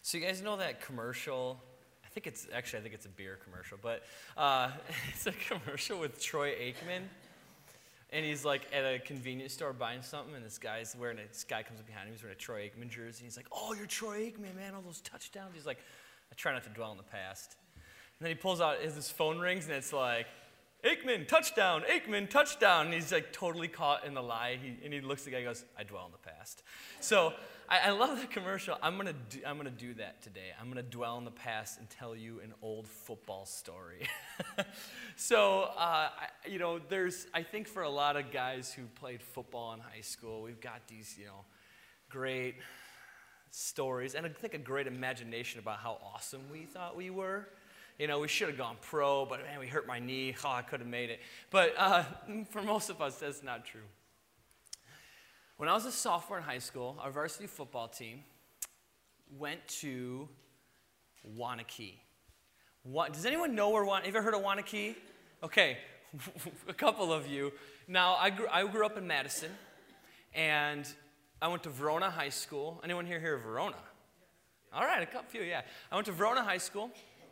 So you guys know that commercial? I think it's a beer commercial, but it's a commercial with Troy Aikman, and he's like at a convenience store buying something, and this guy comes up behind him, he's wearing a Troy Aikman jersey, and he's like, "Oh, you're Troy Aikman, man! All those touchdowns." He's like, "I try not to dwell on the past." And then he pulls out, his phone rings, and it's like, Aikman, touchdown, and he's like totally caught in the lie. He looks at the guy and goes, "I dwell on the past." So I love that commercial. I'm gonna do that today. I'm gonna dwell on the past and tell you an old football story. So I think for a lot of guys who played football in high school, we've got these great stories, and I think a great imagination about how awesome we thought we were. We should have gone pro, but man, we hurt my knee. Oh, I could have made it. But for most of us, that's not true. When I was a sophomore in high school, our varsity football team went to Waunakee. Does anyone know where Have you ever heard of Waunakee? Okay, a couple of you. Now, I grew up in Madison, and I went to Verona High School. Anyone here hear of Verona? All right, a few, yeah. I went to Verona High School.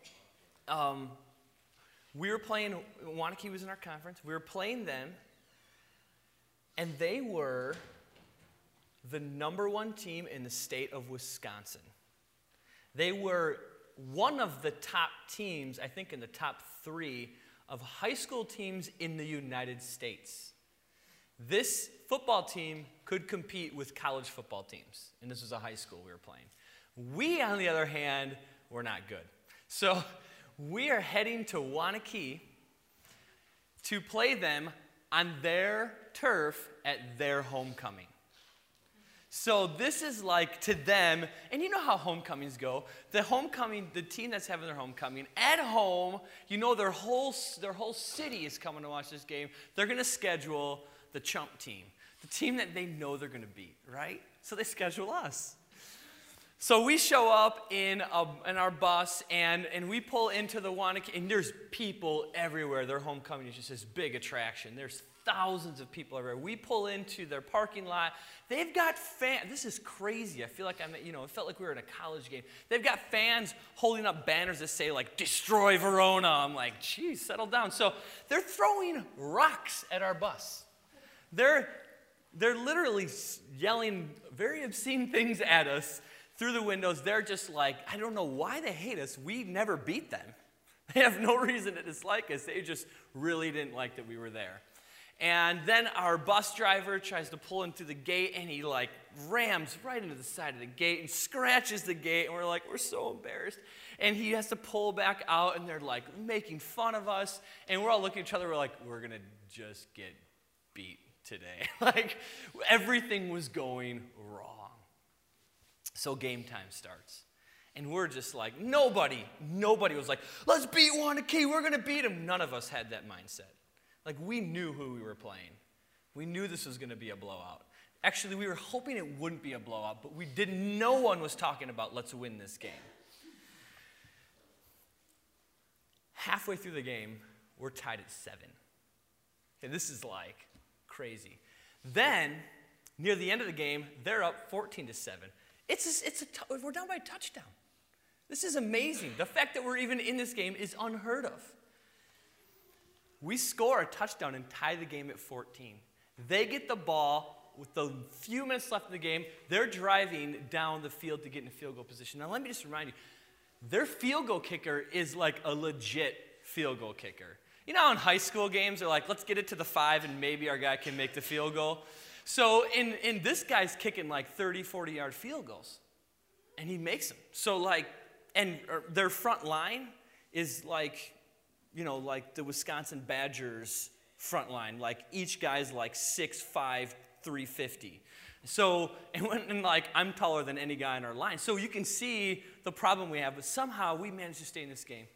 We were playing, Waunakee was in our conference. We were playing them, and they were the #1 team in the state of Wisconsin. They were one of the top teams, I think in the top 3 of high school teams in the United States. This football team could compete with college football teams, and this was a high school we were playing. We, on the other hand, were not good. So we are heading to Waunakee to play them on their turf at their homecoming. So this is like to them, and you know how homecomings go. The team that's having their homecoming at home, their whole city is coming to watch this game. They're going to schedule the chump team, the team that they know they're going to beat, right? So they schedule us. So we show up in our bus, and we pull into the Waunakee, and there's people everywhere. Their homecoming is just this big attraction. There's thousands of people everywhere. We pull into their parking lot. They've got fans. This is crazy. I feel like it felt like we were in a college game. They've got fans holding up banners that say, like, "Destroy Verona." I'm like, geez, settle down. So they're throwing rocks at our bus. They're literally yelling very obscene things at us through the windows. They're just like, I don't know why they hate us. We never beat them. They have no reason to dislike us. They just really didn't like that we were there. And then our bus driver tries to pull in through the gate, and he rams right into the side of the gate and scratches the gate, and we're so embarrassed. And he has to pull back out, and they're making fun of us, and we're all looking at each other, we're gonna just get beat today. Everything was going wrong. So game time starts. And we're just nobody was like, "Let's beat Waunakee, we're going to beat them." None of us had that mindset. We knew who we were playing. We knew this was going to be a blowout. Actually, we were hoping it wouldn't be a blowout, but no one was talking about, "Let's win this game." Halfway through the game, we're tied at 7. And this is crazy. Then, near the end of the game, they're up 14-7. We're down by a touchdown. This is amazing. The fact that we're even in this game is unheard of. We score a touchdown and tie the game at 14. They get the ball with the few minutes left of the game. They're driving down the field to get in a field goal position. Now, let me just remind you, their field goal kicker is a legit field goal kicker. You know how in high school games, they're let's get it to the 5 and maybe our guy can make the field goal? So in this guy's kicking 30, 40-yard field goals, and he makes them. So their front line is the Wisconsin Badgers front line. Each guy's 6'5", 350. So I'm taller than any guy in our line. So you can see the problem we have, but somehow we managed to stay in this game.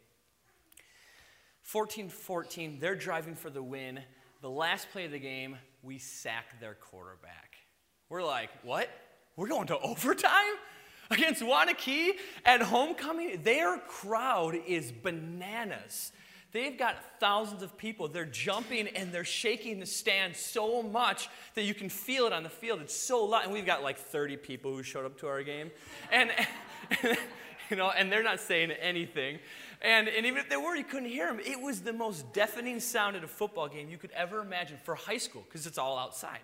14-14, they're driving for the win. The last play of the game, we sack their quarterback. We're like, what? We're going to overtime? Against Waunakee at homecoming? Their crowd is bananas. They've got thousands of people. They're jumping and they're shaking the stand so much that you can feel it on the field. It's so loud. And we've got 30 people who showed up to our game. And and they're not saying anything. And even if they were, you couldn't hear them. It was the most deafening sound at a football game you could ever imagine for high school, because it's all outside.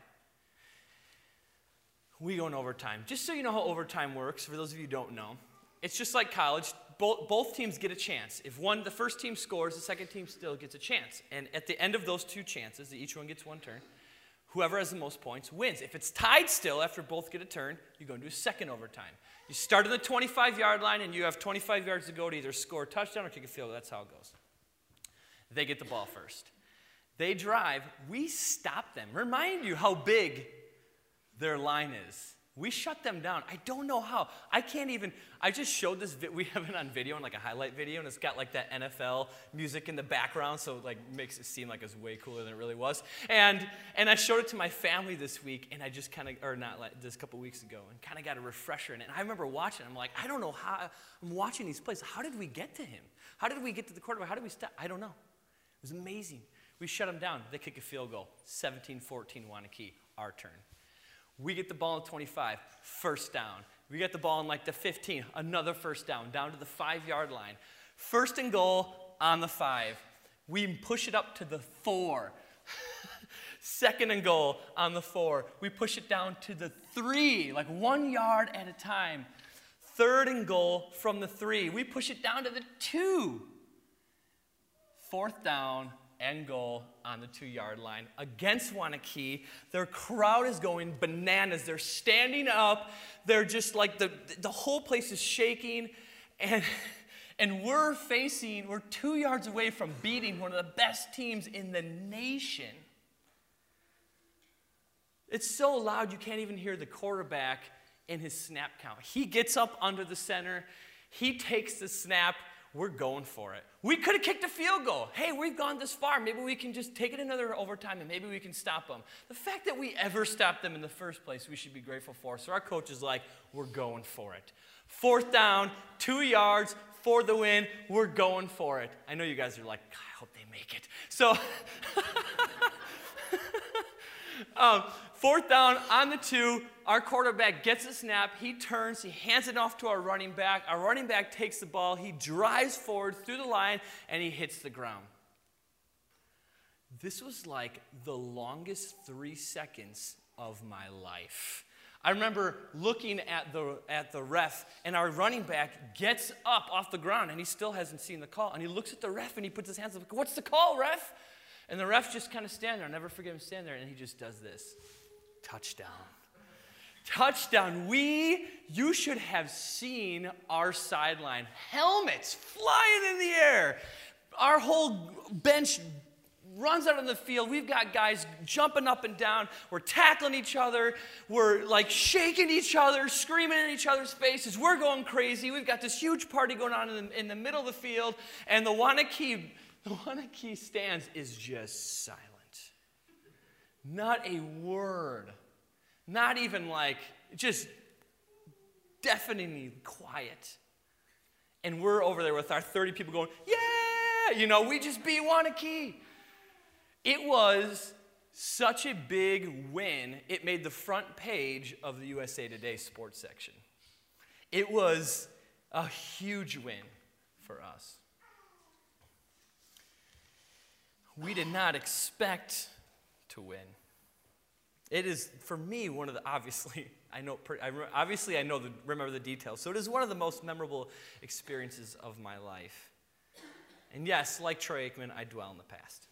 We go in overtime. Just so you know how overtime works, for those of you who don't know, it's just like college. Both teams get a chance. If the first team scores, the second team still gets a chance. And at the end of those two chances, each one gets one turn, whoever has the most points wins. If it's tied still after both get a turn, you go into a second overtime. You start on the 25-yard line, and you have 25 yards to go to either score a touchdown or kick a field goal. That's how it goes. They get the ball first. They drive. We stop them. Remind you how big their line is. We shut them down. I don't know how. I just showed this, we have it on video, in like a highlight video, and it's got like that NFL music in the background, so it like makes it seem like it's way cooler than it really was. And I showed it to my family this week, and I just this couple weeks ago, and kind of got a refresher in it. And I remember watching, I'm like, I don't know how, I'm watching these plays. How did we get to him? How did we get to the quarterback? How did we stop? I don't know. It was amazing. We shut them down. They kick a field goal. 17-14 Waunakee, our turn. We get the ball in 25, first down. We get the ball in like the 15, another first down to the 5-yard line. First and goal on the 5. We push it up to the 4. Second and goal on the 4. We push it down to the 3, like 1 yard at a time. Third and goal from the 3. We push it down to the 2. Fourth down and goal on the 2-yard line against Waunakee. Their crowd is going bananas. They're standing up. They're just like, the whole place is shaking. And we're 2 yards away from beating one of the best teams in the nation. It's so loud you can't even hear the quarterback in his snap count. He gets up under the center. He takes the snap. We're going for it. We could have kicked a field goal. Hey, we've gone this far. Maybe we can just take it another overtime, and maybe we can stop them. The fact that we ever stopped them in the first place, we should be grateful for. So our coach is like, we're going for it. Fourth down, 2 yards for the win. We're going for it. I know you guys are like, I hope they make it. So fourth down on the 2. Our quarterback gets a snap. He turns. He hands it off to our running back. Our running back takes the ball. He drives forward through the line, and he hits the ground. This was like the longest 3 seconds of my life. I remember looking at the ref, and our running back gets up off the ground, and he still hasn't seen the call. And he looks at the ref, and he puts his hands up. What's the call, ref? And the ref just kind of stands there. I'll never forget him standing there, and he just does this. Touchdown. Touchdown. You should have seen our sideline. Helmets flying in the air. Our whole bench runs out on the field. We've got guys jumping up and down. We're tackling each other. We're like shaking each other, screaming in each other's faces. We're going crazy. We've got this huge party going on in the middle of the field, and the Waunakee stands is just silent. Not a word. Not even like, just deafeningly quiet. And we're over there with our 30 people going, yeah, we just beat Waunakee. It was such a big win, it made the front page of the USA Today sports section. It was a huge win for us. We did not expect to win. It is, for me, one of the, remember the details. So it is one of the most memorable experiences of my life. And yes, like Troy Aikman, I dwell in the past.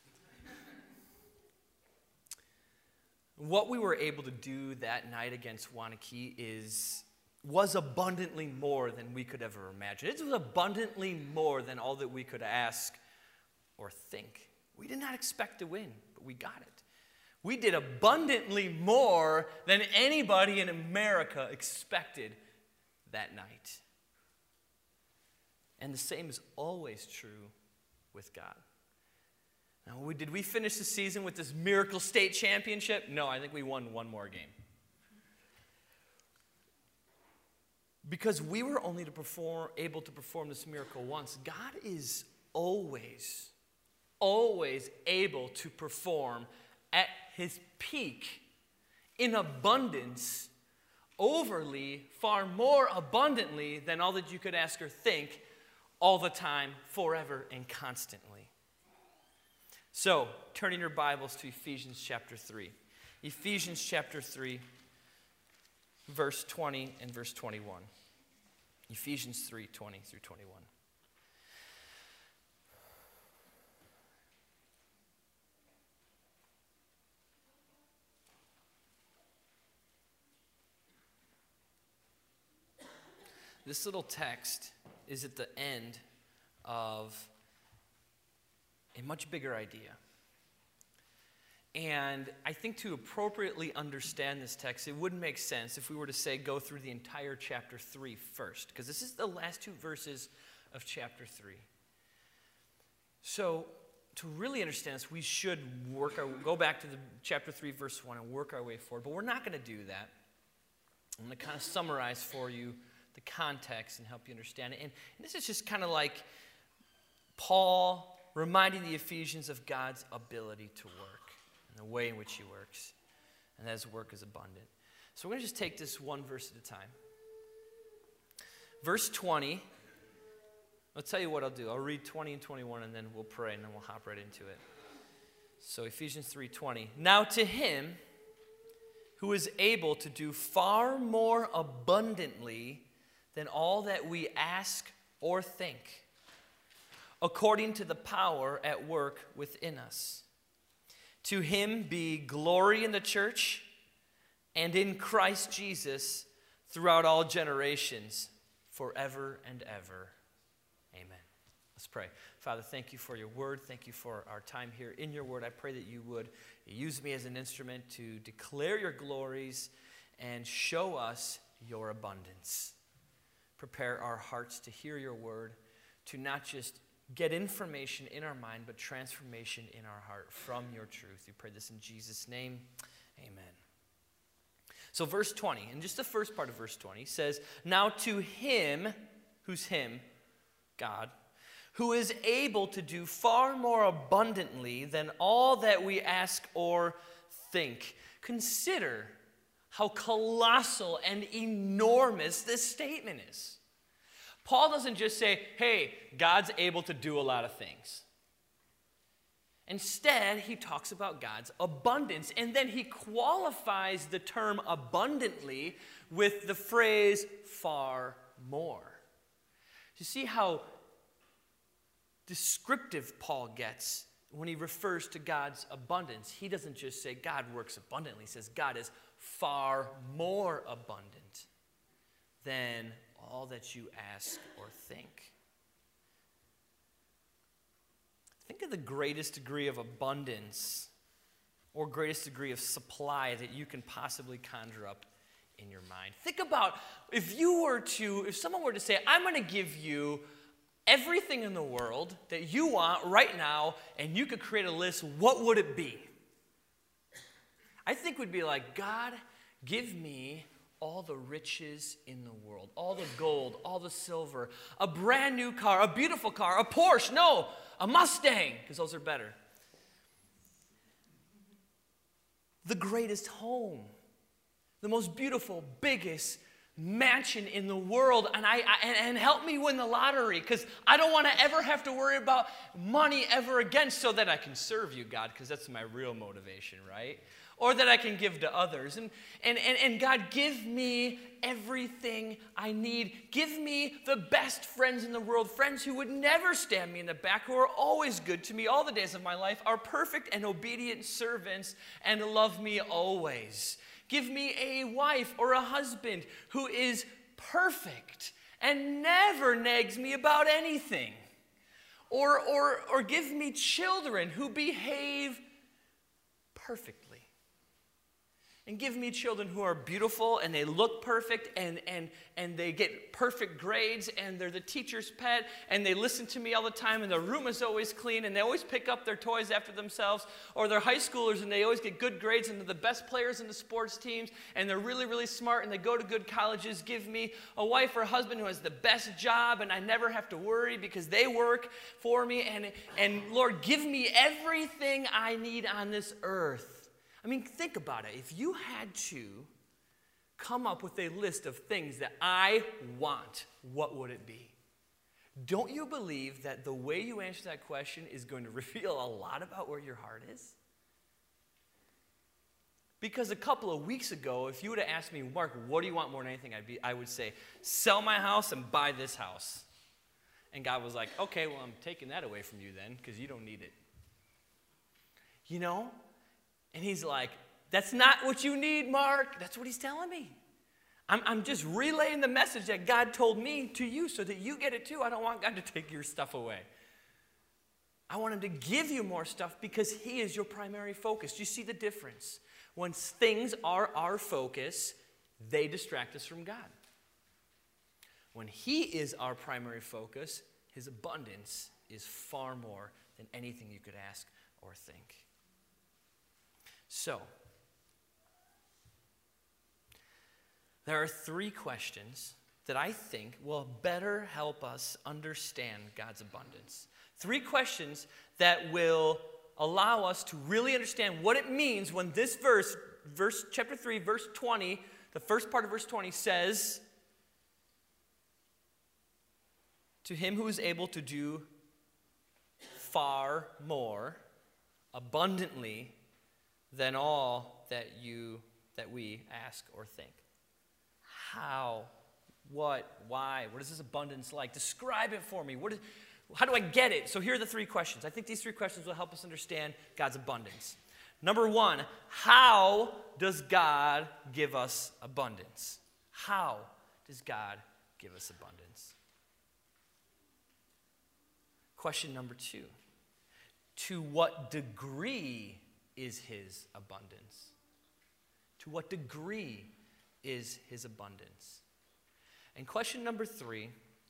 What we were able to do that night against Waunakee was abundantly more than we could ever imagine. It was abundantly more than all that we could ask or think. We did not expect to win, but we got it. We did abundantly more than anybody in America expected that night. And the same is always true with God. Now, did we finish the season with this miracle state championship? No, I think we won one more game. Because we were only able to perform this miracle once, God is always able to perform at his peak in abundance overly, far more abundantly than all that you could ask or think, all the time, forever, and constantly. So, turning your Bibles to Ephesians chapter 3. Ephesians chapter 3, verse 20 and verse 21. Ephesians 3, 20 through 21. This little text is at the end of a much bigger idea. And I think to appropriately understand this text, it wouldn't make sense if we were to say go through the entire chapter 3 first, because this is the last two verses of chapter 3. So to really understand this, we should go back to the chapter 3, verse 1 and work our way forward. But we're not going to do that. I'm going to kind of summarize for you the context and help you understand it. And this is just kind of like Paul reminding the Ephesians of God's ability to work and the way in which he works. And that his work is abundant. So we're going to just take this one verse at a time. Verse 20. I'll tell you what I'll do. I'll read 20 and 21 and then we'll pray and then we'll hop right into it. So Ephesians 3:20. Now to him who is able to do far more abundantly than all that we ask or think, according to the power at work within us. To him be glory in the church and in Christ Jesus throughout all generations, forever and ever. Amen. Let's pray. Father, thank you for your word. Thank you for our time here in your word. I pray that you would use me as an instrument to declare your glories and show us your abundance. Prepare our hearts to hear your word, to not just get information in our mind, but transformation in our heart from your truth. We pray this in Jesus' name. Amen. So verse 20, and just the first part of verse 20 says, now to him, who's him? God, who is able to do far more abundantly than all that we ask or think. Consider how colossal and enormous this statement is. Paul doesn't just say, hey, God's able to do a lot of things. Instead, he talks about God's abundance, and then he qualifies the term abundantly with the phrase far more. You see how descriptive Paul gets when he refers to God's abundance. He doesn't just say God works abundantly. He says God is far more abundant than all that you ask or think. Think of the greatest degree of abundance or greatest degree of supply that you can possibly conjure up in your mind. Think about if someone were to say, I'm going to give you everything in the world that you want right now, and you could create a list, what would it be? I think we'd be like, God, give me all the riches in the world, all the gold, all the silver, a brand new car, a beautiful car, a Porsche, no, a Mustang, because those are better. The greatest home, the most beautiful, biggest mansion in the world, and help me win the lottery, because I don't want to ever have to worry about money ever again, so that I can serve you, God, because that's my real motivation, right? Or that I can give to others. And God, give me everything I need. Give me the best friends in the world, friends who would never stab me in the back, who are always good to me all the days of my life, are perfect and obedient servants, and love me always. Give me a wife or a husband who is perfect and never nags me about anything. Or give me children who behave perfectly. And give me children who are beautiful and they look perfect and they get perfect grades and they're the teacher's pet and they listen to me all the time and their room is always clean and they always pick up their toys after themselves, or they're high schoolers and they always get good grades and they're the best players in the sports teams and they're really, really smart and they go to good colleges. Give me a wife or a husband who has the best job and I never have to worry because they work for me. And Lord, give me everything I need on this earth. I mean, think about it. If you had to come up with a list of things that I want, what would it be? Don't you believe that the way you answer that question is going to reveal a lot about where your heart is? Because a couple of weeks ago, if you would have asked me, Mark, what do you want more than anything? I would say, sell my house and buy this house. And God was like, okay, well, I'm taking that away from you then, because you don't need it. You know? And he's like, that's not what you need, Mark. That's what he's telling me. I'm just relaying the message that God told me to you so that you get it too. I don't want God to take your stuff away. I want him to give you more stuff because he is your primary focus. Do you see the difference? When things are our focus, they distract us from God. When he is our primary focus, his abundance is far more than anything you could ask or think. So, there are 3 questions that I think will better help us understand God's abundance. 3 questions that will allow us to really understand what it means when this verse chapter 3, verse 20, the first part of verse 20 says, to him who is able to do far more abundantly than all that we ask or think. How? What? Why? What is this abundance like? Describe it for me. How do I get it? So here are the 3 questions. I think these 3 questions will help us understand God's abundance. Number 1, how does God give us abundance? How does God give us abundance? Question number 2, to what degree is his abundance? To what degree is his abundance? And question number 3,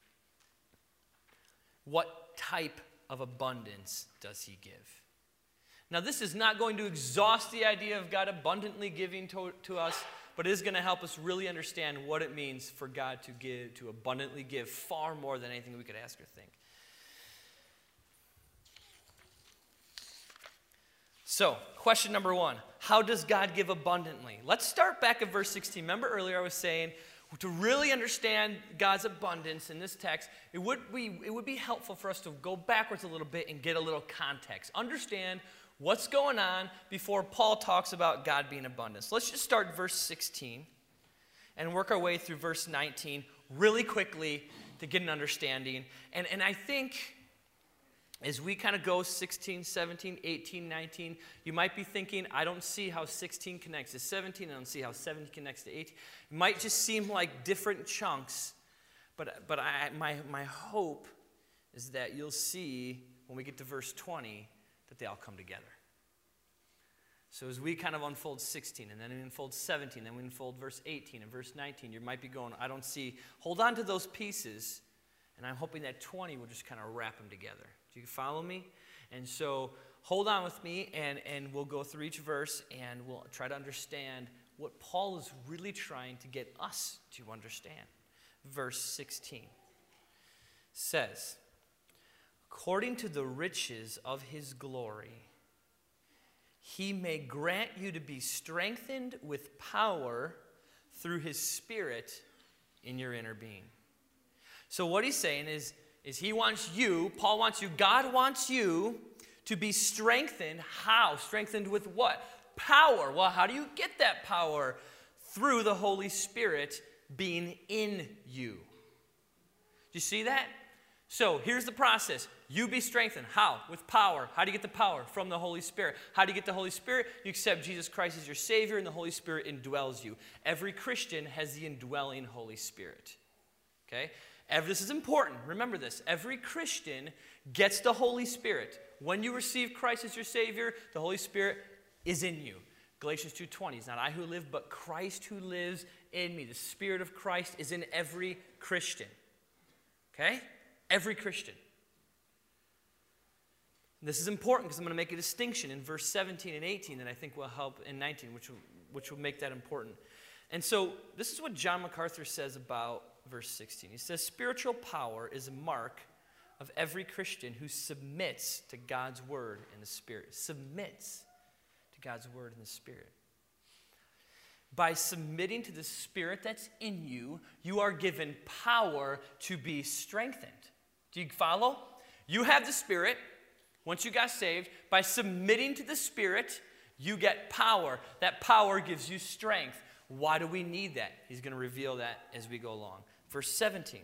what type of abundance does he give? Now, this is not going to exhaust the idea of God abundantly giving to us, but it is going to help us really understand what it means for God to abundantly give far more than anything we could ask or think. So, question number 1, how does God give abundantly? Let's start back at verse 16. Remember earlier I was saying, to really understand God's abundance in this text, it would be helpful for us to go backwards a little bit and get a little context. Understand what's going on before Paul talks about God being abundant. So let's just start at verse 16 and work our way through verse 19 really quickly to get an understanding. And I think as we kind of go 16, 17, 18, 19, you might be thinking, I don't see how 16 connects to 17. I don't see how 17 connects to 18. It might just seem like different chunks, but my hope is that you'll see when we get to verse 20 that they all come together. So as we kind of unfold 16, and then we unfold 17, then we unfold verse 18 and verse 19, you might be going, I don't see, hold on to those pieces, and I'm hoping that 20 will just kind of wrap them together. Do you follow me? And so hold on with me, and we'll go through each verse, and we'll try to understand what Paul is really trying to get us to understand. Verse 16 says, according to the riches of his glory, he may grant you to be strengthened with power through his Spirit in your inner being. So what he's saying is he wants you, Paul wants you, God wants you to be strengthened. How? Strengthened with what? Power. Well, how do you get that power? Through the Holy Spirit being in you. Do you see that? So here's the process. You be strengthened. How? With power. How do you get the power? From the Holy Spirit. How do you get the Holy Spirit? You accept Jesus Christ as your Savior, and the Holy Spirit indwells you. Every Christian has the indwelling Holy Spirit. Okay? This is important. Remember this. Every Christian gets the Holy Spirit. When you receive Christ as your Savior, the Holy Spirit is in you. Galatians 2:20, it's not I who live, but Christ who lives in me. The Spirit of Christ is in every Christian. Okay? Every Christian. This is important because I'm going to make a distinction in verse 17 and 18 that I think will help in 19, which will make that important. And so this is what John MacArthur says about verse 16. He says, spiritual power is a mark of every Christian who submits to God's word in the Spirit. Submits to God's word in the Spirit. by submitting to the Spirit that's in you, you are given power to be strengthened. Do you follow? You have the Spirit. Once you got saved, by submitting to the Spirit, you get power. That power gives you strength. Why do we need that? He's going to reveal that as we go along. Verse 17.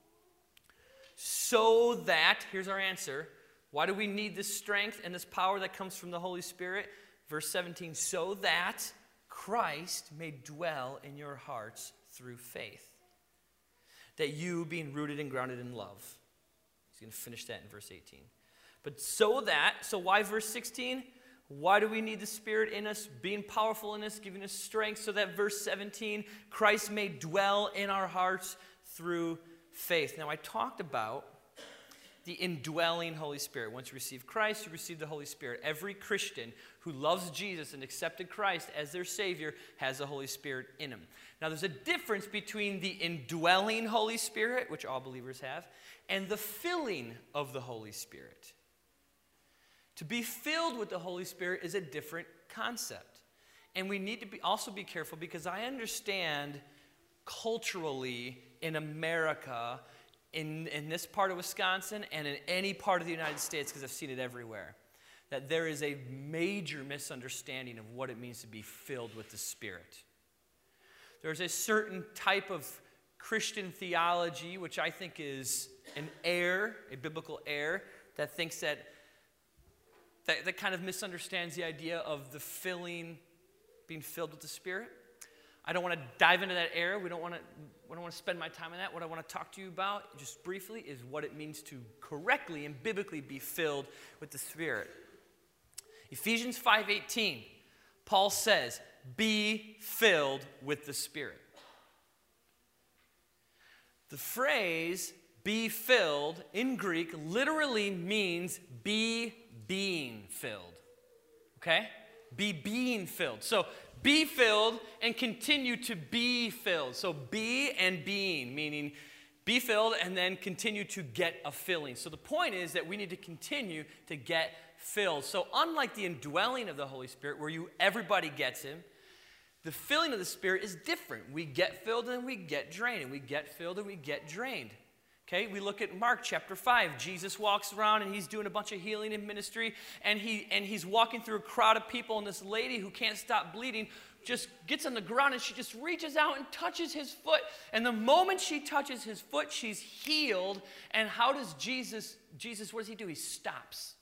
So that, here's our answer. Why do we need this strength and this power that comes from the Holy Spirit? Verse 17, so that Christ may dwell in your hearts through faith. That you, being rooted and grounded in love. He's going to finish that in verse 18. But so why verse 16? Why do we need the Spirit in us, being powerful in us, giving us strength, so that verse 17, Christ may dwell in our hearts through faith. Now, I talked about the indwelling Holy Spirit. Once you receive Christ, you receive the Holy Spirit. Every Christian who loves Jesus and accepted Christ as their Savior has the Holy Spirit in him. Now, there's a difference between the indwelling Holy Spirit, which all believers have, and the filling of the Holy Spirit. To be filled with the Holy Spirit is a different concept. And we need to also be careful, because I understand culturally in America, in this part of Wisconsin and in any part of the United States, because I've seen it everywhere, that there is a major misunderstanding of what it means to be filled with the Spirit. There's a certain type of Christian theology, which I think is an error, a biblical error, that thinks that kind of misunderstands the idea of the filling, being filled with the Spirit. I don't want to dive into that error. I don't want to spend my time on that. What I want to talk to you about, just briefly, is what it means to correctly and biblically be filled with the Spirit. Ephesians 5:18, Paul says, be filled with the Spirit. The phrase, be filled, in Greek, literally means be being filled. Okay? Be being filled. So, be filled and continue to be filled. So be and being, meaning be filled and then continue to get a filling. So the point is that we need to continue to get filled. So unlike the indwelling of the Holy Spirit, where everybody gets him, the filling of the Spirit is different. We get filled and we get drained, and we get filled and we get drained. Okay, we look at Mark chapter 5. Jesus walks around and he's doing a bunch of healing in ministry, and he's walking through a crowd of people, and this lady who can't stop bleeding just gets on the ground and she just reaches out and touches his foot. And the moment she touches his foot, she's healed. And how does Jesus, what does he do? He stops.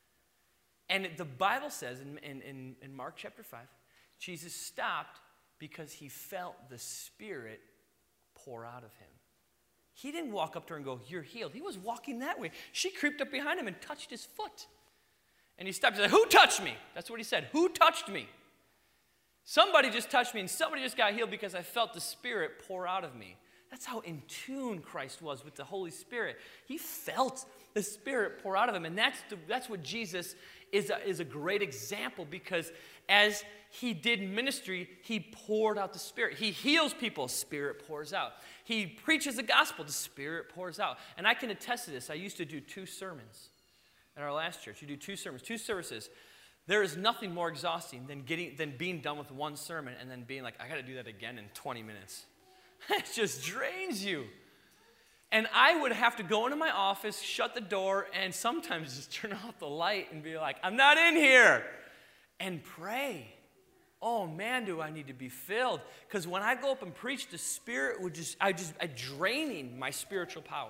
And the Bible says in Mark chapter 5, Jesus stopped because he felt the Spirit pour out of him. He didn't walk up to her and go, you're healed. He was walking that way. She creeped up behind him and touched his foot. And he stopped and said, who touched me? That's what he said. Who touched me? Somebody just touched me, and somebody just got healed because I felt the Spirit pour out of me. That's how in tune Christ was with the Holy Spirit. He felt the Spirit pour out of him. And that's what Jesus is a great example, because as he did ministry, he poured out the Spirit. He heals people, Spirit pours out. He preaches the gospel, the Spirit pours out. And I can attest to this. I used to do 2 sermons at our last church. You do 2 sermons, 2 services. There is nothing more exhausting than being done with 1 sermon and then being like, I got to do that again in 20 minutes. It just drains you. And I would have to go into my office, shut the door, and sometimes just turn off the light and be like, I'm not in here, and pray. Oh man, do I need to be filled. Because when I go up and preach, the Spirit would draining my spiritual power.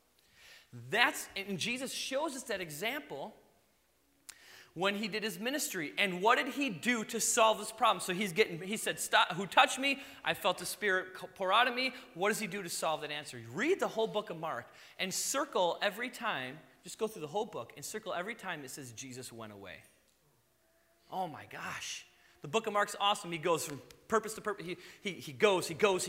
And Jesus shows us that example when he did his ministry. And what did he do to solve this problem? So he said, stop, who touched me? I felt the Spirit pour out of me. What does he do to solve that answer? Read the whole book of Mark and circle every time, just go through the whole book and circle every time it says Jesus went away. Oh my gosh. The book of Mark's awesome. He goes from purpose to purpose. He goes.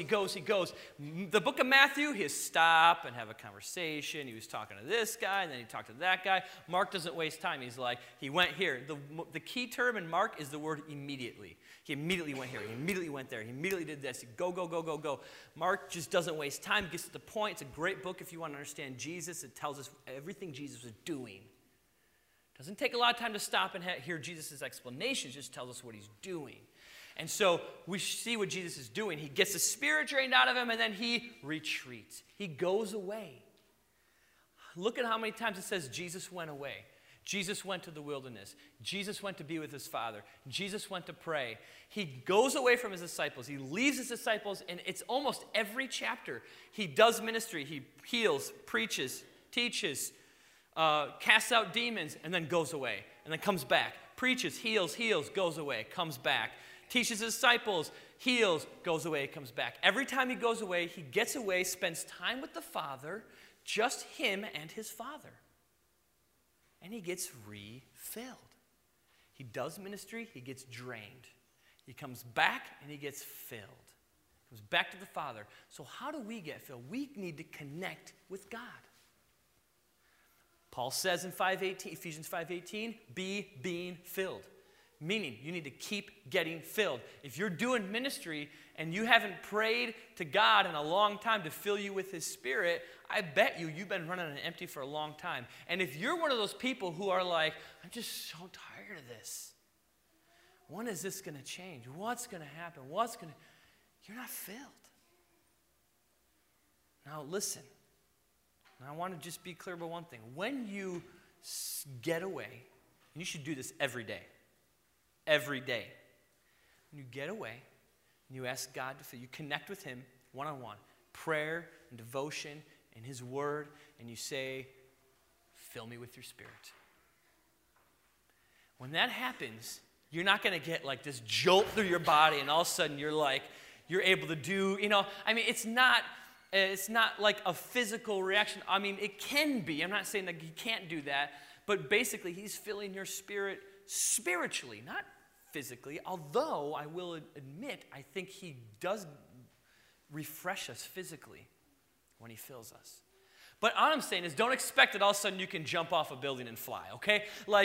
The book of Matthew, he stop and have a conversation. He was talking to this guy, and then he talked to that guy. Mark doesn't waste time. He's like, he went here. The key term in Mark is the word immediately. He immediately went here. He immediately went there. He immediately did this. Go. Mark just doesn't waste time. Gets to the point. It's a great book if you want to understand Jesus. It tells us everything Jesus was doing. Doesn't take a lot of time to stop and hear Jesus' explanations. Just tells us what he's doing. And so we see what Jesus is doing. He gets the Spirit drained out of him, and then he retreats. He goes away. Look at how many times it says Jesus went away. Jesus went to the wilderness. Jesus went to be with his Father. Jesus went to pray. He goes away from his disciples. He leaves his disciples, and it's almost every chapter. He does ministry. He heals, preaches, teaches, casts out demons, and then goes away, and then comes back. Preaches, heals, goes away, comes back. Teaches his disciples, heals, goes away, comes back. Every time he goes away, he gets away, spends time with the Father, just him and his Father. And he gets refilled. He does ministry, he gets drained. He comes back and he gets filled. Comes back to the Father. So how do we get filled? We need to connect with God. Paul says in Ephesians 5:18, be being filled. Meaning, you need to keep getting filled. If you're doing ministry and you haven't prayed to God in a long time to fill you with his Spirit, I bet you've been running on empty for a long time. And if you're one of those people who are like, I'm just so tired of this. When is this going to change? What's going to happen? You're not filled. Now listen. I want to just be clear about one thing. When you get away, and you should do this every day. Every day. When you get away, and you ask God to fill you, connect with him one-on-one. Prayer and devotion and his word, and you say, fill me with your Spirit. When that happens, you're not going to get like this jolt through your body, and all of a sudden you're able to do, it's not like a physical reaction. It can be. I'm not saying that he can't do that, but basically he's filling your spirit spiritually, not physically, although I will admit I think he does refresh us physically when he fills us. But all I'm saying is don't expect that all of a sudden you can jump off a building and fly, okay?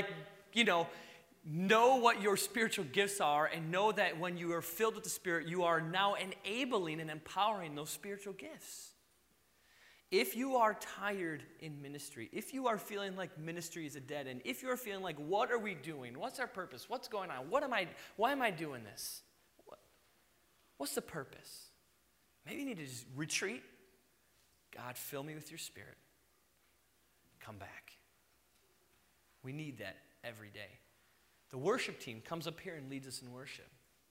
Know what your spiritual gifts are, and know that when you are filled with the Spirit, you are now enabling and empowering those spiritual gifts. If you are tired in ministry, if you are feeling like ministry is a dead end, if you are feeling like, what are we doing? What's our purpose? What's going on? Why am I doing this? What's the purpose? Maybe you need to just retreat. God, fill me with your Spirit. Come back. We need that every day. The worship team comes up here and leads us in worship.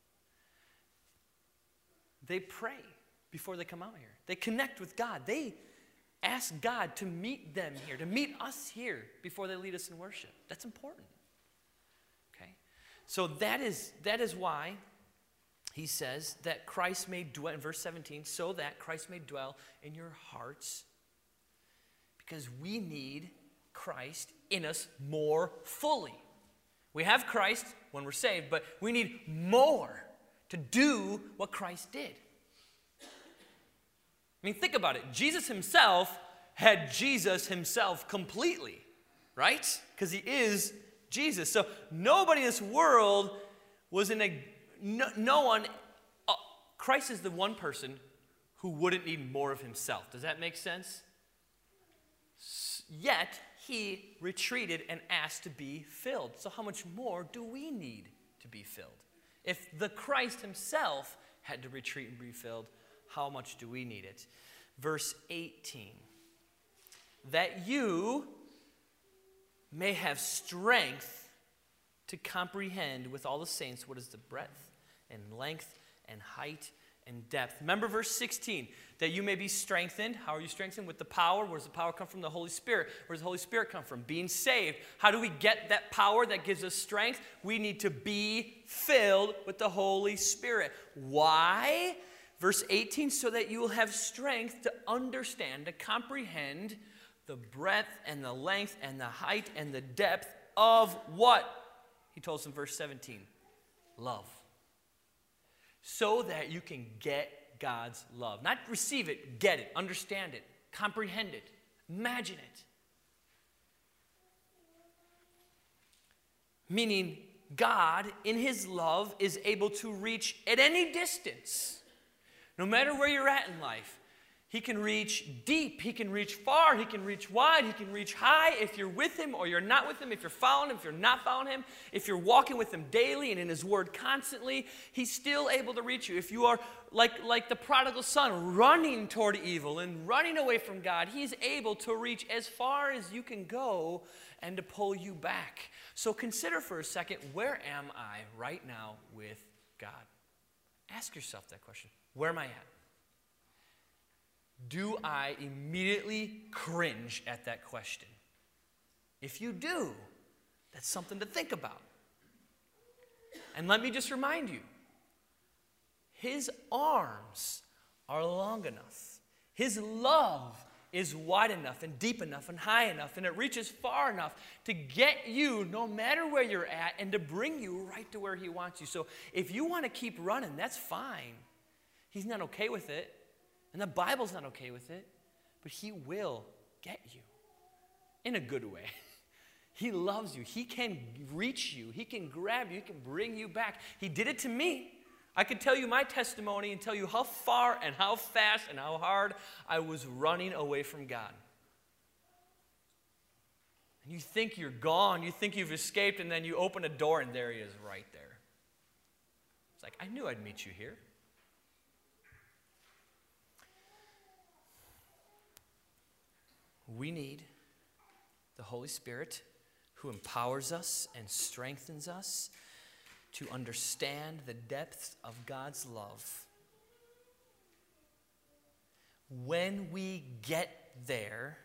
They pray before they come out here. They connect with God. They ask God to meet them here, to meet us here before they lead us in worship. That's important. Okay? So that is why he says that Christ may dwell, in verse 17, so that Christ may dwell in your hearts, because we need Christ in us more fully. We have Christ when we're saved, but we need more to do what Christ did. Think about it. Jesus himself had Jesus himself completely, right? Because he is Jesus. So nobody in this world was Christ is the one person who wouldn't need more of himself. Does that make sense? Yet, he retreated and asked to be filled. So how much more do we need to be filled? If the Christ himself had to retreat and be filled, how much do we need it? Verse 18. That you may have strength to comprehend with all the saints what is the breadth and length and height and depth. Remember verse 16, that you may be strengthened. How are you strengthened? With the power. Where does the power come from? The Holy Spirit. Where does the Holy Spirit come from? Being saved. How do we get that power that gives us strength? We need to be filled with the Holy Spirit. Why? Verse 18, so that you will have strength to understand, to comprehend the breadth and the length and the height and the depth of what? He told us in verse 17, love. So that you can get God's love. Not receive it, get it, understand it, comprehend it, imagine it. Meaning, God, in his love, is able to reach at any distance. No matter where you're at in life, He can reach deep. He can reach far. He can reach wide. He can reach high. If you're with him or you're not with him, if you're following him, if you're not following him, if you're walking with him daily and in his word constantly, he's still able to reach you. If you are like the prodigal son running toward evil and running away from God, he's able to reach as far as you can go and to pull you back. So consider for a second, where am I right now with God? Ask yourself that question. Where am I at? Do I immediately cringe at that question? If you do, that's something to think about. And let me just remind you, his arms are long enough. His love is wide enough and deep enough and high enough, and it reaches far enough to get you no matter where you're at and to bring you right to where he wants you. So if you want to keep running, that's fine. He's not okay with it. And the Bible's not okay with it, but he will get you in a good way. He loves you. He can reach you. He can grab you. He can bring you back. He did it to me. I could tell you my testimony and tell you how far and how fast and how hard I was running away from God. And you think you're gone. You think you've escaped, and then you open a door, and there he is right there. It's like, I knew I'd meet you here. We need the Holy Spirit who empowers us and strengthens us to understand the depths of God's love. When we get there,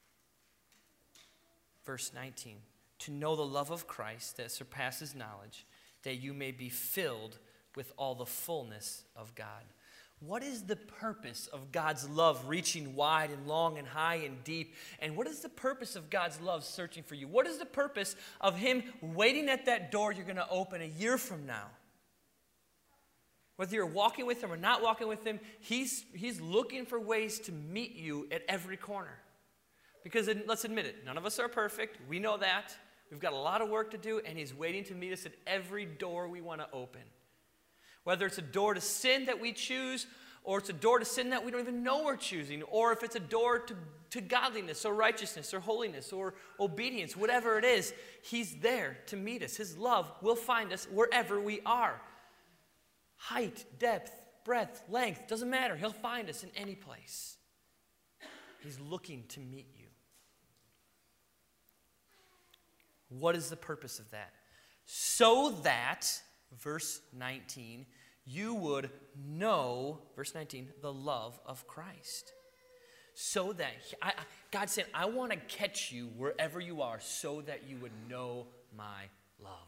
verse 19, to know the love of Christ that surpasses knowledge, that you may be filled with all the fullness of God. What is the purpose of God's love reaching wide and long and high and deep? And what is the purpose of God's love searching for you? What is the purpose of him waiting at that door you're going to open a year from now? Whether you're walking with him or not walking with him, he's looking for ways to meet you at every corner. Because let's admit it, none of us are perfect. We know that. We've got a lot of work to do, and he's waiting to meet us at every door we want to open. Whether it's a door to sin that we choose, or it's a door to sin that we don't even know we're choosing, or if it's a door to godliness or righteousness or holiness or obedience, whatever it is, he's there to meet us. His love will find us wherever we are. Height, depth, breadth, length, doesn't matter. He'll find us in any place. He's looking to meet you. What is the purpose of that? So that, verse 19, you would know, verse 19, the love of Christ. So that, God said, I want to catch you wherever you are so that you would know my love.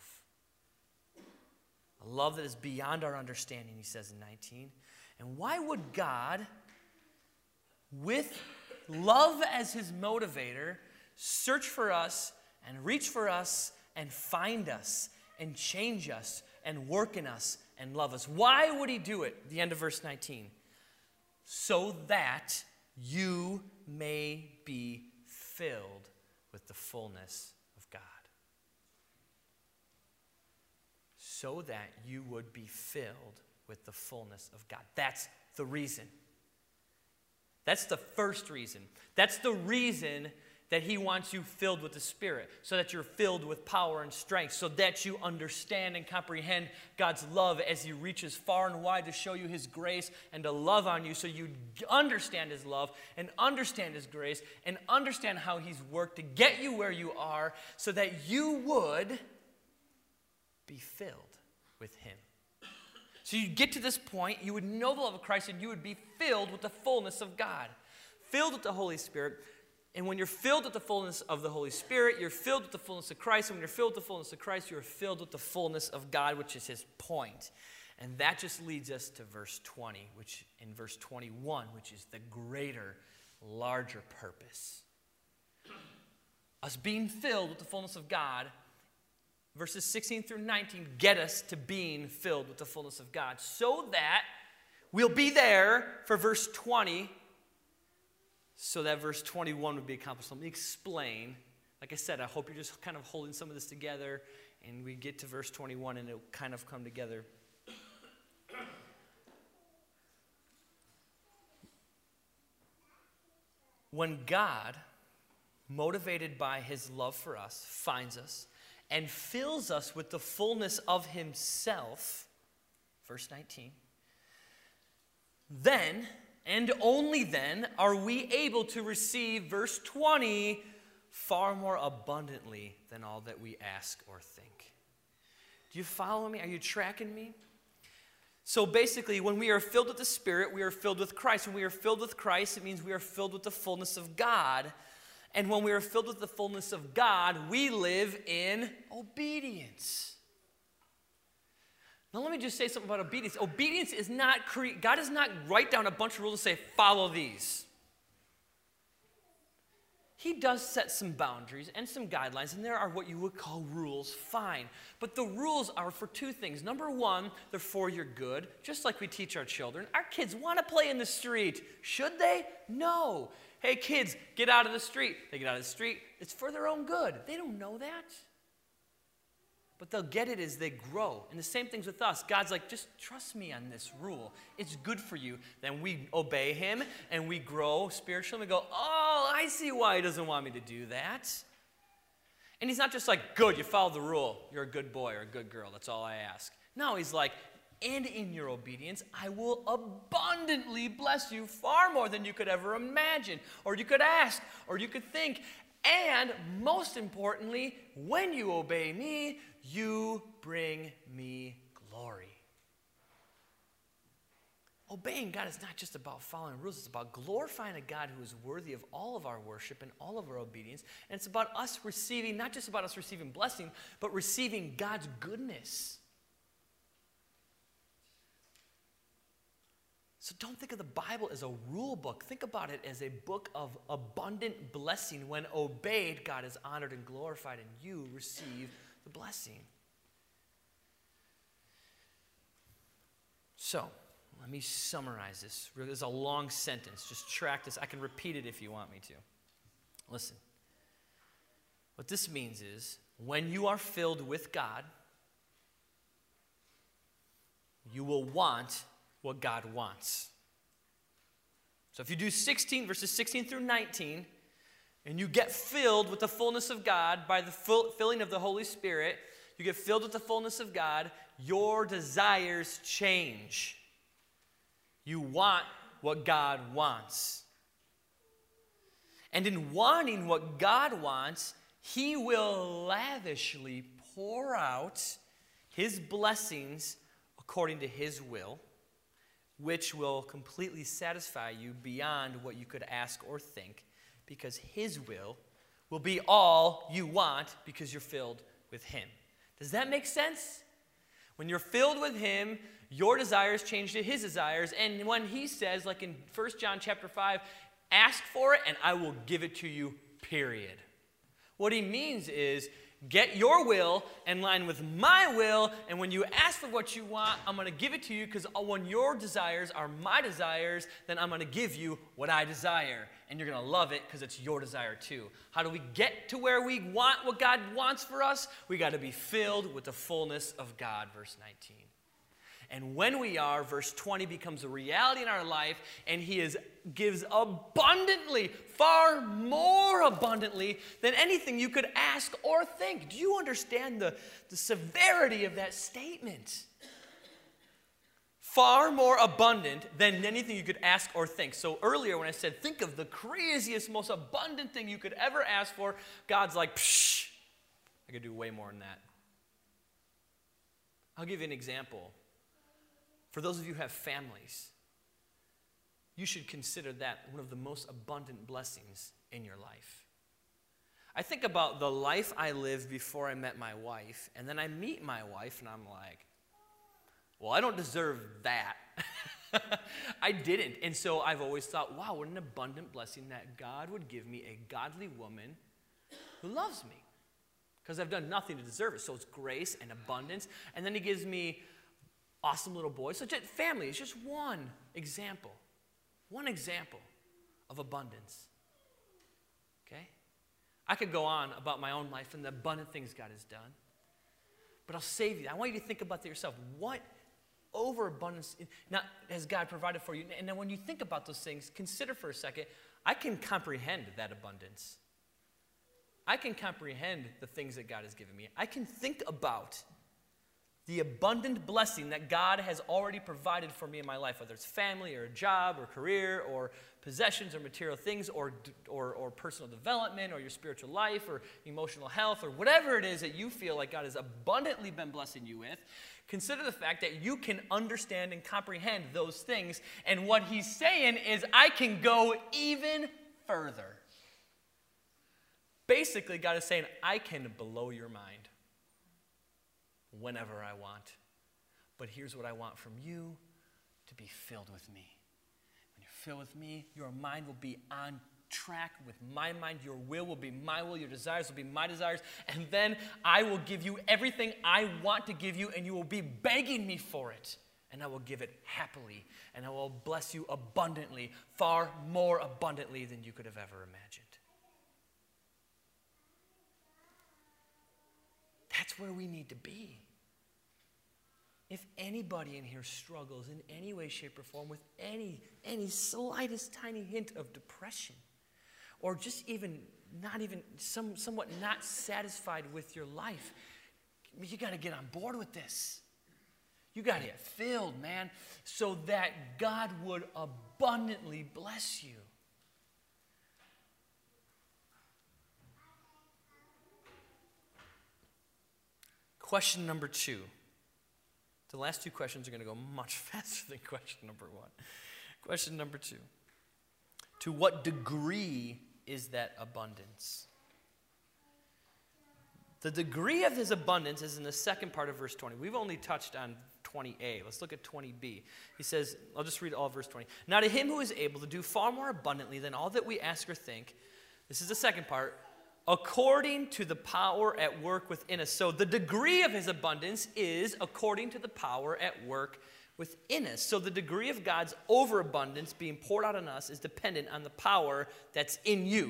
A love that is beyond our understanding, he says in 19. And why would God, with love as his motivator, search for us and reach for us and find us and change us and work in us and love us? Why would he do it? The end of verse 19. So that you may be filled with the fullness of God. So that you would be filled with the fullness of God. That's the reason. That's the first reason. That's the reason that he wants you filled with the Spirit, so that you're filled with power and strength, so that you understand and comprehend God's love as he reaches far and wide to show you his grace and to love on you, so you understand his love and understand his grace and understand how he's worked to get you where you are, so that you would be filled with him. So you get to this point, you would know the love of Christ, and you would be filled with the fullness of God, filled with the Holy Spirit. And when you're filled with the fullness of the Holy Spirit, you're filled with the fullness of Christ. And when you're filled with the fullness of Christ, you're filled with the fullness of God, which is his point. And that just leads us to verse 20, which in verse 21, which is the greater, larger purpose. Us being filled with the fullness of God, verses 16 through 19 get us to being filled with the fullness of God, so that we'll be there for verse 20, so that verse 21 would be accomplished. Let me explain. Like I said, I hope you're just kind of holding some of this together, and we get to verse 21 and it'll kind of come together. when God, motivated by his love for us, finds us and fills us with the fullness of himself, verse 19, then, and only then, are we able to receive, verse 20, far more abundantly than all that we ask or think. Do you follow me? Are you tracking me? So basically, when we are filled with the Spirit, we are filled with Christ. When we are filled with Christ, it means we are filled with the fullness of God. And when we are filled with the fullness of God, we live in obedience. Now let me just say something about obedience. Obedience is not, God does not write down a bunch of rules and say, follow these. He does set some boundaries and some guidelines, and there are what you would call rules, fine. But the rules are for two things. Number one, they're for your good, just like we teach our children. Our kids want to play in the street. Should they? No. Hey, kids, get out of the street. They get out of the street. It's for their own good. They don't know that. But they'll get it as they grow. And the same thing's with us. God's like, just trust me on this rule. It's good for you. Then we obey him and we grow spiritually. And we go, oh, I see why he doesn't want me to do that. And he's not just like, good, you followed the rule. You're a good boy or a good girl. That's all I ask. No, he's like, and in your obedience, I will abundantly bless you far more than you could ever imagine, or you could ask, or you could think. And most importantly, when you obey me, you bring me glory. Obeying God is not just about following rules. It's about glorifying a God who is worthy of all of our worship and all of our obedience. And it's about us receiving, not just about us receiving blessing, but receiving God's goodness. So don't think of the Bible as a rule book. Think about it as a book of abundant blessing. When obeyed, God is honored and glorified, and you receive the blessing. So, let me summarize this. This is a long sentence. Just track this. I can repeat it if you want me to. Listen. What this means is, when you are filled with God, you will want what God wants. So if you do verses 16 through 19, and you get filled with the fullness of God by the filling of the Holy Spirit, you get filled with the fullness of God, your desires change. You want what God wants. And in wanting what God wants, he will lavishly pour out his blessings according to his will, which will completely satisfy you beyond what you could ask or think, because his will be all you want because you're filled with him. Does that make sense? When you're filled with him, your desires change to his desires, and when he says, like in 1 John chapter 5, ask for it and I will give it to you, period. What he means is, get your will in line with my will, and when you ask for what you want, I'm going to give it to you, because when your desires are my desires, then I'm going to give you what I desire, and you're going to love it because it's your desire too. How do we get to where we want what God wants for us? We got to be filled with the fullness of God, verse 19. And when we are, verse 20 becomes a reality in our life, and he gives abundantly, far more abundantly than anything you could ask or think. Do you understand the severity of that statement? Far more abundant than anything you could ask or think. So earlier when I said, think of the craziest, most abundant thing you could ever ask for, God's like, psh, I could do way more than that. I'll give you an example. For those of you who have families, you should consider that one of the most abundant blessings in your life. I think about the life I lived before I met my wife, and then I meet my wife, and I'm like, well, I don't deserve that. I didn't. And so I've always thought, wow, what an abundant blessing that God would give me a godly woman who loves me, because I've done nothing to deserve it. So it's grace and abundance. And then he gives me awesome little boys. So family is just one example of abundance. Okay? I could go on about my own life and the abundant things God has done, but I'll save you. I want you to think about that yourself. What overabundance has God provided for you? And then when you think about those things, consider for a second, I can comprehend that abundance. I can comprehend the things that God has given me. I can think about the abundant blessing that God has already provided for me in my life, whether it's family or a job or career or possessions or material things or personal development or your spiritual life or emotional health or whatever it is that you feel like God has abundantly been blessing you with. Consider the fact that you can understand and comprehend those things. And what he's saying is, I can go even further. Basically, God is saying, I can blow your mind whenever I want. But here's what I want from you: to be filled with me. When you're filled with me, your mind will be on track with my mind. Your will be my will. Your desires will be my desires. And then I will give you everything I want to give you, and you will be begging me for it. And I will give it happily. And I will bless you abundantly, far more abundantly than you could have ever imagined. That's where we need to be. If anybody in here struggles in any way, shape, or form with any slightest tiny hint of depression, or just somewhat not satisfied with your life, you got to get on board with this. You got to get filled, man, so that God would abundantly bless you. Question number 2. The last 2 questions are going to go much faster than question number 1. Question number 2. To what degree is that abundance? The degree of his abundance is in the second part of verse 20. We've only touched on 20a. Let's look at 20b. He says, I'll just read all of verse 20. Now to him who is able to do far more abundantly than all that we ask or think, this is the second part, according to the power at work within us. So the degree of his abundance is according to the power at work within us. So the degree of God's overabundance being poured out on us is dependent on the power that's in you.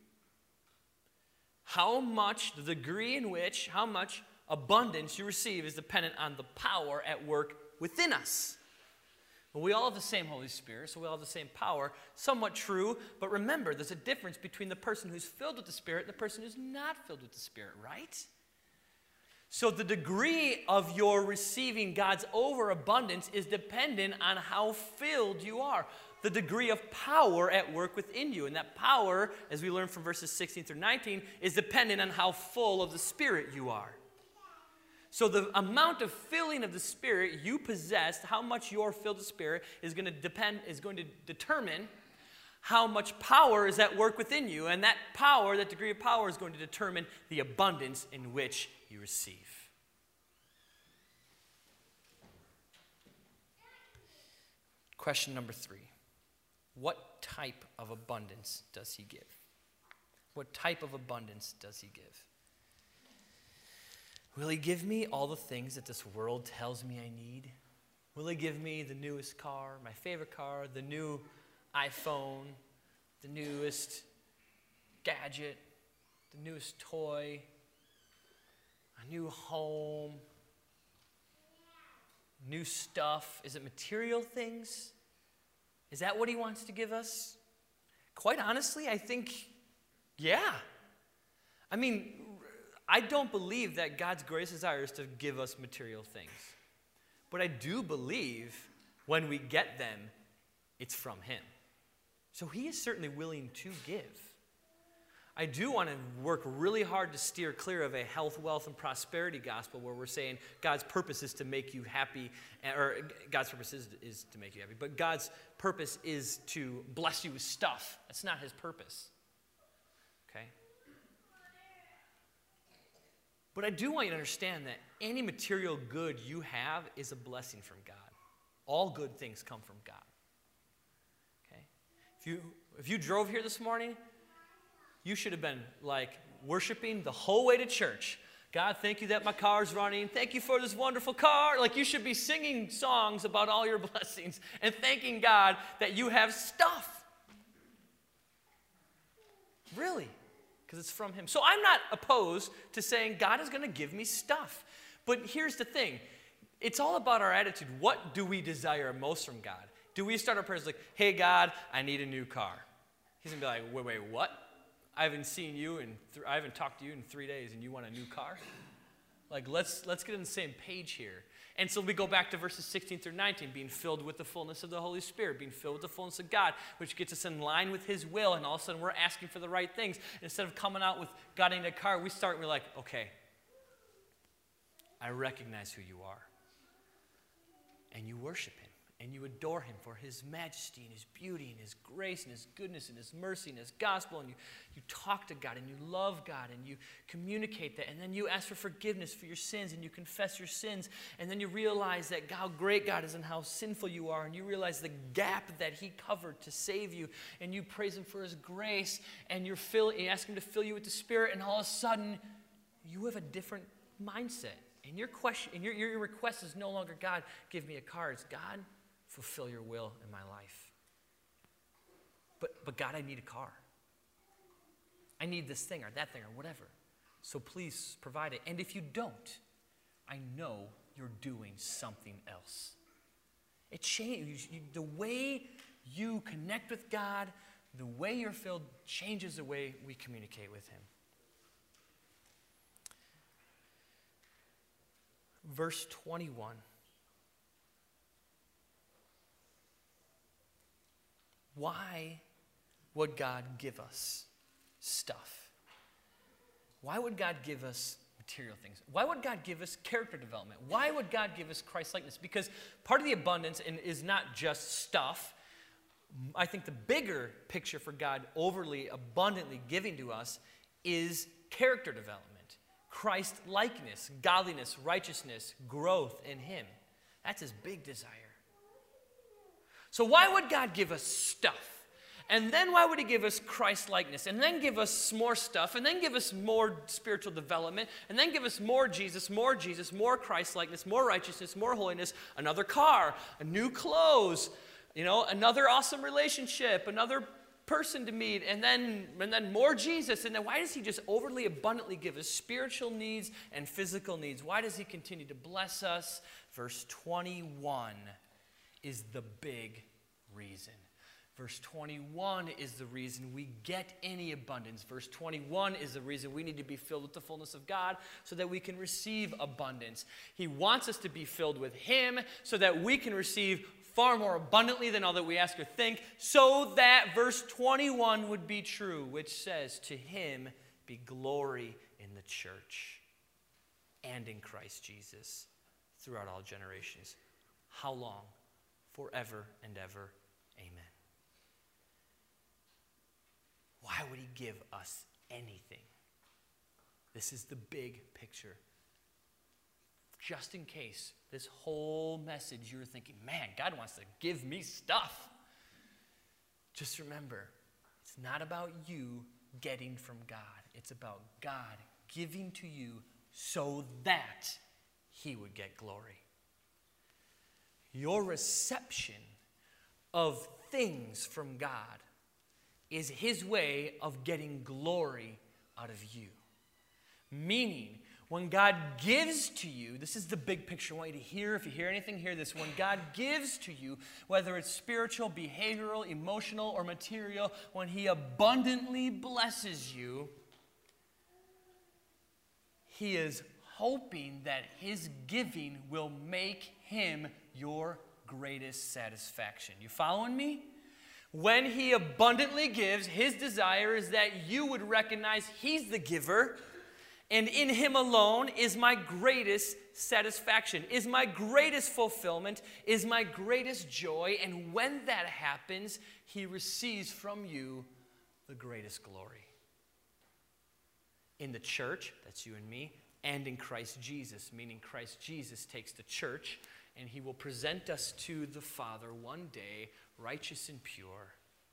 How much abundance you receive is dependent on the power at work within us. Well, we all have the same Holy Spirit, so we all have the same power. Somewhat true, but remember, there's a difference between the person who's filled with the Spirit and the person who's not filled with the Spirit, right? So the degree of your receiving God's overabundance is dependent on how filled you are. The degree of power at work within you. And that power, as we learn from verses 16 through 19, is dependent on how full of the Spirit you are. So the amount of filling of the Spirit you possess, how much you're filled with the Spirit, is going to determine how much power is at work within you. And that power, that degree of power, is going to determine the abundance in which you receive. Question number 3. What type of abundance does he give? What type of abundance does he give? Will he give me all the things that this world tells me I need? Will he give me the newest car, my favorite car, the new iPhone, the newest gadget, the newest toy, a new home, new stuff? Is it material things? Is that what he wants to give us? Quite honestly, I think, yeah. I mean, I don't believe that God's greatest desire is to give us material things. But I do believe when we get them, it's from him. So he is certainly willing to give. I do want to work really hard to steer clear of a health, wealth, and prosperity gospel where we're saying God's purpose is to make you happy, or God's purpose is to make you happy, but God's purpose is to bless you with stuff. That's not his purpose. Okay? But I do want you to understand that any material good you have is a blessing from God. All good things come from God. Okay? If you drove here this morning, you should have been like worshiping the whole way to church. God, thank you that my car's running. Thank you for this wonderful car. Like you should be singing songs about all your blessings and thanking God that you have stuff. Really. Because it's from him. So I'm not opposed to saying God is going to give me stuff. But here's the thing. It's all about our attitude. What do we desire most from God? Do we start our prayers like, hey, God, I need a new car. He's going to be like, wait, what? I haven't seen you I haven't talked to you in 3 days and you want a new car? Like, let's get on the same page here. And so we go back to verses 16 through 19, being filled with the fullness of the Holy Spirit, being filled with the fullness of God, which gets us in line with his will, and all of a sudden we're asking for the right things. Instead of coming out with God in a car, we start and we're like, okay, I recognize who you are. And you worship him. And you adore him for his majesty and his beauty and his grace and his goodness and his mercy and his gospel. And you talk to God and you love God and you communicate that. And then you ask for forgiveness for your sins and you confess your sins. And then you realize that how great God is and how sinful you are. And you realize the gap that he covered to save you. And you praise him for his grace. And you ask him to fill you with the Spirit. And all of a sudden, you have a different mindset. And your request is no longer, God, give me a car. It's, God, fulfill your will in my life. But God, I need a car. I need this thing or that thing or whatever. So please provide it. And if you don't, I know you're doing something else. It changes. The way you connect with God, the way you're filled, changes the way we communicate with him. Verse 21. Why would God give us stuff? Why would God give us material things? Why would God give us character development? Why would God give us Christ-likeness? Because part of the abundance is not just stuff. I think the bigger picture for God overly abundantly giving to us is character development, Christ-likeness, godliness, righteousness, growth in him. That's his big desire. So why would God give us stuff? And then why would he give us Christ-likeness? And then give us more stuff? And then give us more spiritual development? And then give us more Jesus, more Christ-likeness, more righteousness, more holiness, another car, new clothes, another awesome relationship, another person to meet, and then more Jesus. And then why does he just overly abundantly give us spiritual needs and physical needs? Why does he continue to bless us? Verse 21 is the big reason. Verse 21 is the reason we get any abundance. Verse 21 is the reason we need to be filled with the fullness of God so that we can receive abundance. He wants us to be filled with him so that we can receive far more abundantly than all that we ask or think, so that verse 21 would be true, which says, to him be glory in the church and in Christ Jesus throughout all generations. How long? Forever and ever. Amen. Why would he give us anything? This is the big picture. Just in case this whole message you were thinking, man, God wants to give me stuff. Just remember, it's not about you getting from God. It's about God giving to you so that he would get glory. Your reception of things from God is his way of getting glory out of you. Meaning, when God gives to you, this is the big picture I want you to hear. If you hear anything, hear this. When God gives to you, whether it's spiritual, behavioral, emotional, or material, when he abundantly blesses you, he is hoping that his giving will make him your greatest satisfaction. You following me? When he abundantly gives, his desire is that you would recognize he's the giver, and in him alone is my greatest satisfaction, is my greatest fulfillment, is my greatest joy. And when that happens, he receives from you the greatest glory. In the church, that's you and me, and in Christ Jesus, meaning Christ Jesus takes the church and he will present us to the Father one day, righteous and pure.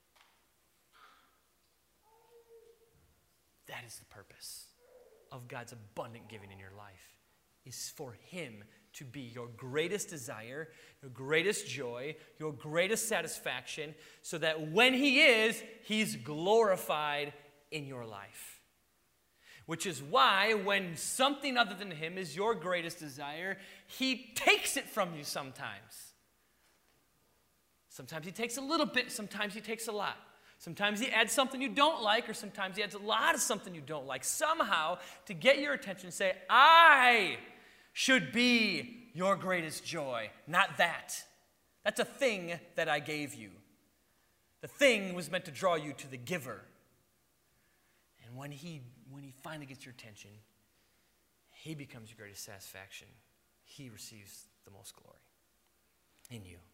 That is the purpose of God's abundant giving in your life, is for him to be your greatest desire, your greatest joy, your greatest satisfaction, so that when he is, he's glorified in your life. Which is why when something other than him is your greatest desire, he takes it from you sometimes. Sometimes he takes a little bit, sometimes he takes a lot. Sometimes he adds something you don't like, or sometimes he adds a lot of something you don't like. Somehow, to get your attention, say, I should be your greatest joy, not that. That's a thing that I gave you. The thing was meant to draw you to the giver. And when he finally gets your attention, he becomes your greatest satisfaction. He receives the most glory in you.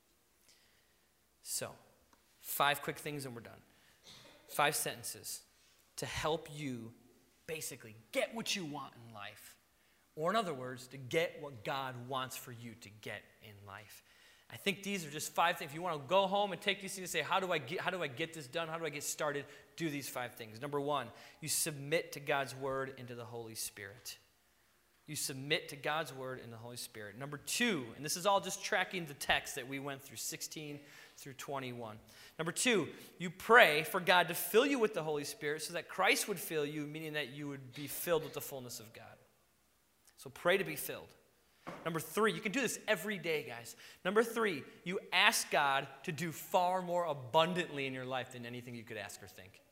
So, 5 quick things and we're done. 5 sentences to help you basically get what you want in life. Or in other words, to get what God wants for you to get in life. I think these are just 5 things. If you want to go home and take these things and say, how do I get this done? How do I get started? Do these 5 things. Number 1, you submit to God's word and to the Holy Spirit. You submit to God's word and the Holy Spirit. Number 2, and this is all just tracking the text that we went through, 16 through 21. Number 2, you pray for God to fill you with the Holy Spirit so that Christ would fill you, meaning that you would be filled with the fullness of God. So pray to be filled. Number 3, you can do this every day, guys. Number 3, you ask God to do far more abundantly in your life than anything you could ask or think.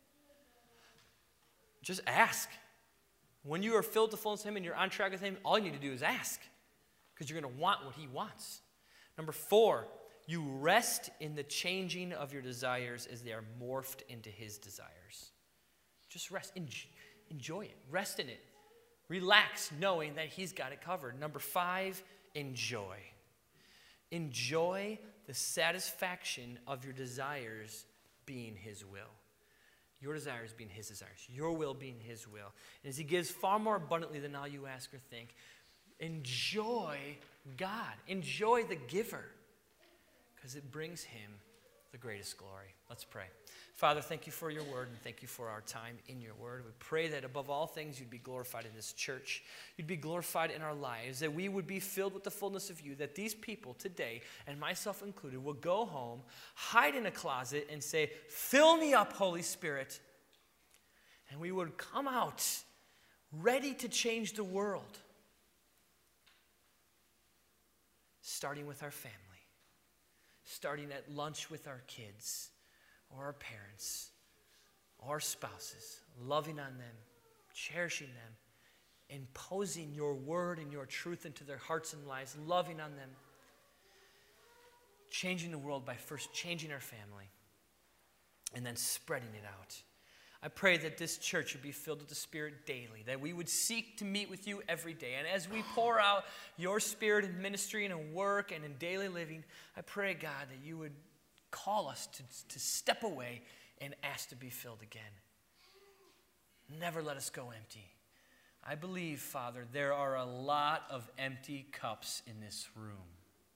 Just ask. When you are filled to the fullness of Him and you're on track with Him, all you need to do is ask, because you're going to want what He wants. Number 4, you rest in the changing of your desires as they are morphed into His desires. Just rest. Enjoy it. Rest in it. Relax knowing that He's got it covered. Number 5, enjoy. Enjoy the satisfaction of your desires being His will. Your desires being His desires. Your will being His will. And as He gives far more abundantly than all you ask or think, enjoy God. Enjoy the giver, because it brings Him the greatest glory. Let's pray. Father, thank you for your word, and thank you for our time in your word. We pray that above all things, you'd be glorified in this church. You'd be glorified in our lives, that we would be filled with the fullness of you, that these people today, and myself included, will go home, hide in a closet, and say, fill me up, Holy Spirit. And we would come out ready to change the world, starting with our family, starting at lunch with our kids, or our parents, or our spouses, loving on them, cherishing them, imposing your word and your truth into their hearts and lives, loving on them, changing the world by first changing our family, and then spreading it out. I pray that this church would be filled with the Spirit daily, that we would seek to meet with you every day. And as we pour out your Spirit in ministry and in work and in daily living, I pray, God, that you would call us to step away and ask to be filled again. Never let us go empty. I believe, Father, there are a lot of empty cups in this room.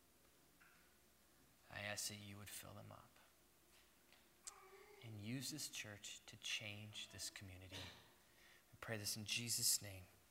I ask that you would fill them up and use this church to change this community. I pray this in Jesus' name.